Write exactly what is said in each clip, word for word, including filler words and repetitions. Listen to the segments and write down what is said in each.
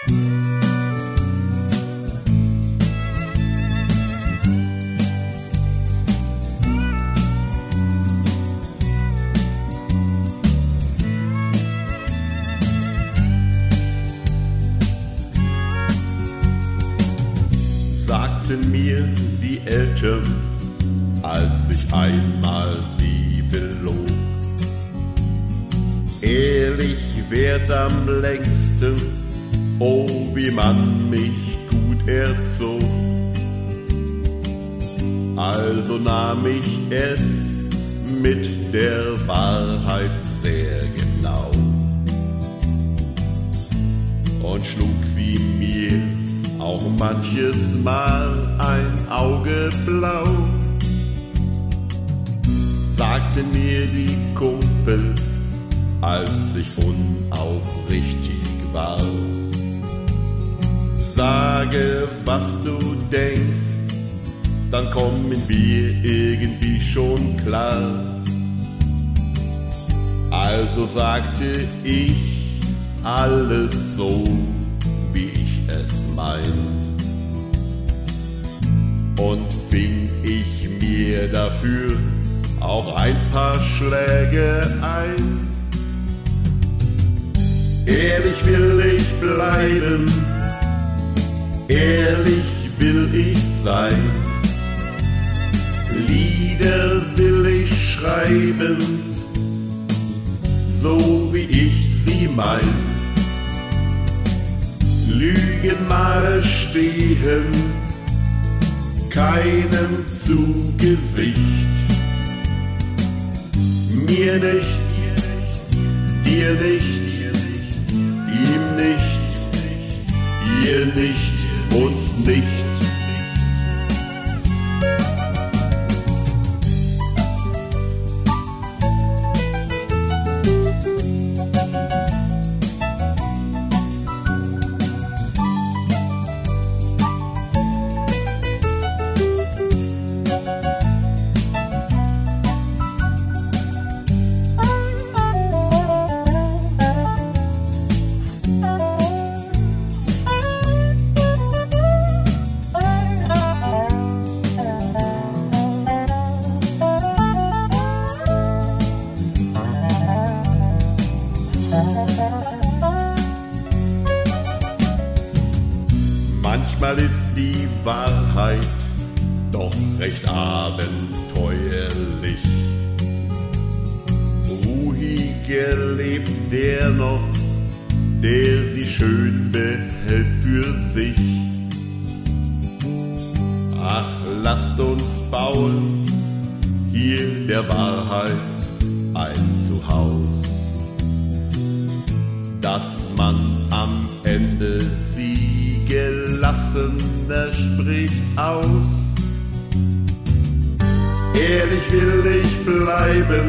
Sagten mir die Eltern, als ich einmal sie belog. Ehrlich währt am längsten, oh wie man mich gut erzog. Also nahm ich es mit der Wahrheit sehr genau und schlug sie mir auch manches Mal ein Auge blau. Sagte mir die Kumpel, als ich unaufrichtig war: Sage, was du denkst, dann kommen wir irgendwie schon klar. Also sagte ich alles so, wie ich es mein, und fing ich mir dafür auch ein paar Schläge ein. Ehrlich will ich bleiben, ehrlich will ich sein, Lieder will ich schreiben, so wie ich sie mein. Lügenmale stehen keinem zu Gesicht. Mir nicht, dir nicht, ihm nicht, ihr nicht, uns nicht. Manchmal ist die Wahrheit doch recht abenteuerlich. Ruhiger lebt der noch, der sie schön behält für sich. Ach, lasst uns bauen hier der Wahrheit ein Zuhause, dass man am Ende sie gelassener spricht aus. Ehrlich will ich bleiben,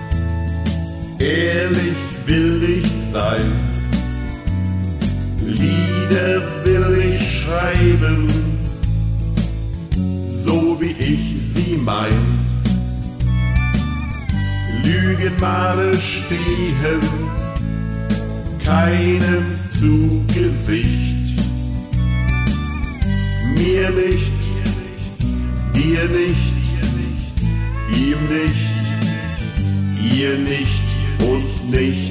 ehrlich will ich sein, Lieder will ich schreiben, so wie ich sie mein. Lügenmale stehen keinem zu Gesicht. Mir nicht, dir nicht, ihm nicht, ihr nicht, uns nicht.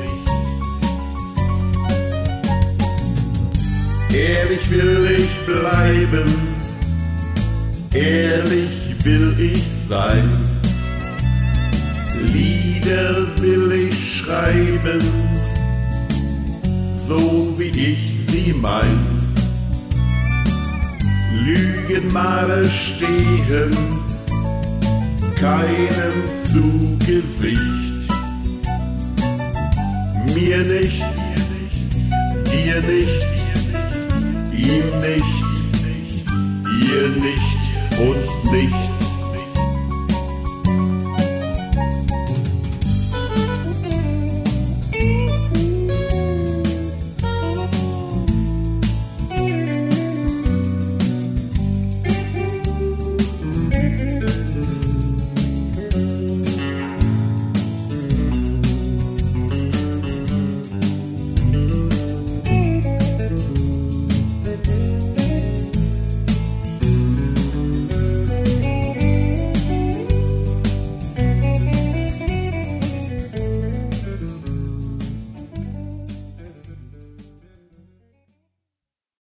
Ehrlich will ich bleiben, ehrlich will ich sein, Lieder will ich schreiben, so wie ich sie mein. Lügenmale stehen keinem zu Gesicht. Mir nicht, dir nicht, ihm nicht, ihr nicht, uns nicht.